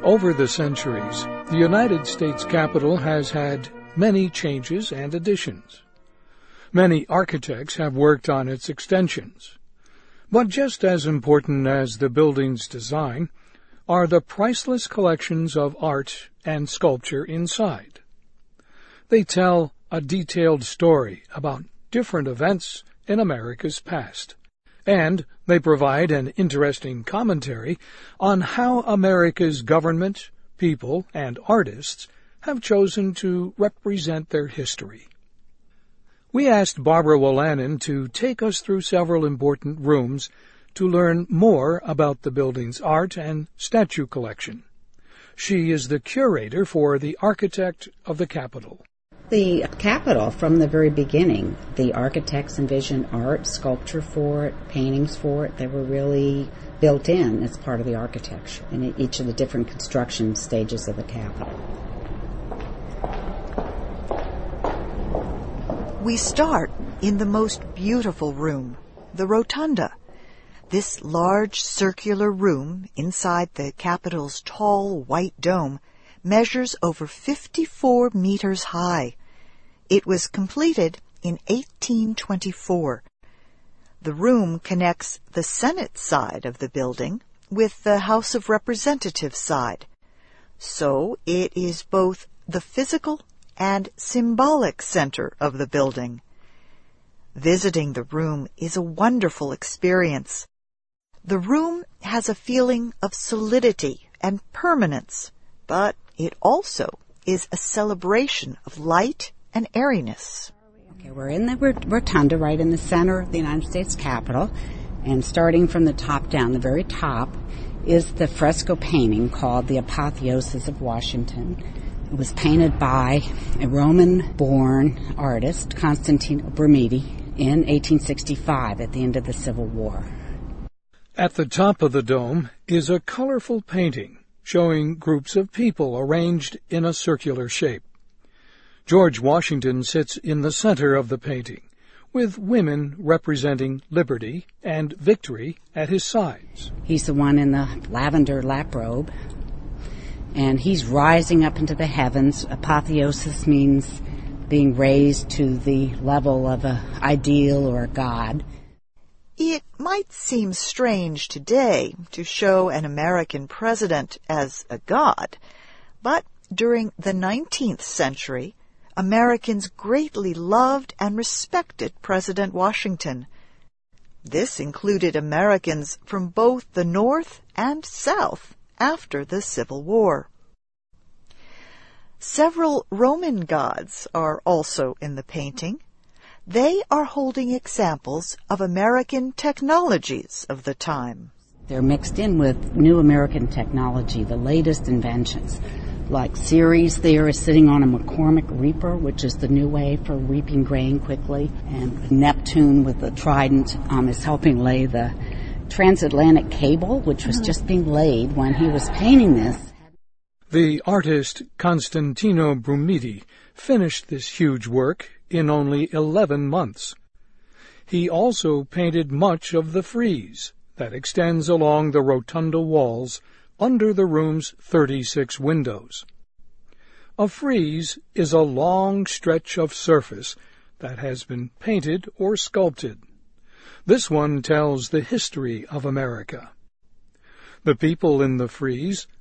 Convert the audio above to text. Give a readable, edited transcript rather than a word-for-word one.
Over the centuries, the United States Capitol has had many changes and additions. Many architects have worked on its extensions. But just as important as the building's design are the priceless collections of art and sculpture inside. They tell a detailed story about different events in America's past, and they provide an interesting commentary on how America's government, people, and artists have chosen to represent their history. We asked Barbara Wolanin to take us through several important rooms to learn more about the building's art and statue collection. She is the curator for the Architect of the Capitol. The Capitol, from the very beginning, the architects envisioned art, sculpture for it, paintings for it. They were really built in as part of the architecture in each of the different construction stages of the Capitol. We start in the most beautiful room, the Rotunda. This large circular room inside the Capitol's tall white dome measures over 54 meters high. It was completed in 1824. The room connects the Senate side of the building with the House of Representatives side. So it is both the physical and symbolic center of the building. Visiting the room is a wonderful experience. The room has a feeling of solidity and permanence, but it also is a celebration of light and airiness. Okay, we're in the Rotunda, right in the center of the United States Capitol, and starting from the top down, the very top, is the fresco painting called The Apotheosis of Washington. It was painted by a Roman-born artist, Constantino Brumidi, in 1865 at the end of the Civil War. At the top of the dome is a colorful painting showing groups of people arranged in a circular shape. George Washington sits in the center of the painting, with women representing liberty and victory at his sides. He's the one in the lavender lap robe, and he's rising up into the heavens. Apotheosis means being raised to the level of an ideal or a god. It might seem strange today to show an American president as a god, but during the 19th century, Americans greatly loved and respected President Washington. This included Americans from both the North and South after the Civil War. Several Roman gods are also in the painting. They are holding examples of American technologies of the time. They're mixed in with new American technology, the latest inventions. Like Ceres there is sitting on a McCormick reaper, which is the new way for reaping grain quickly. And Neptune with the trident is helping lay the transatlantic cable, which was just being laid when he was painting this. The artist Constantino Brumidi finished this huge work in only 11 months. He also painted much of the frieze that extends along the rotunda walls under the room's 36 windows. A frieze is a long stretch of surface that has been painted or sculpted. This one tells the history of America. The people in the frieze